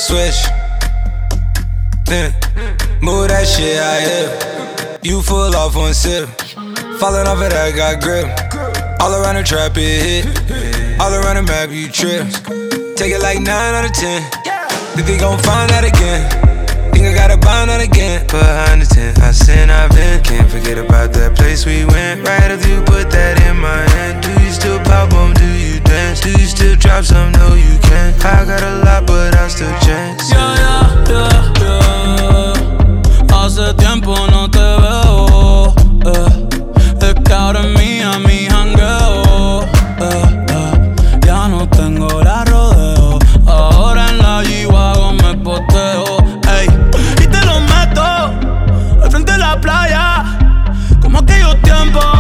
switch. Move that shit out here. You full off one sip. Falling off of that, got grip. All around the trap, it hit. All around the map, you trip. Take it like 9 out of 10. Think they gon' find that again. Think I gotta bind that again. Behind the tent, I sin, I've been. Can't forget about that place we went. Right after you put that in my hand. Do you still pop on? Do you dance? Do you still drop some? No, you can't. I got a lot, but I still chance. Yeah. Hace tiempo no te veo. Es que ahora es mía mi jangueo. Ya no tengo la rodeo. Ahora en la G-Wagon me poteo. Ey, y te lo meto al frente de la playa, como aquellos tiempos.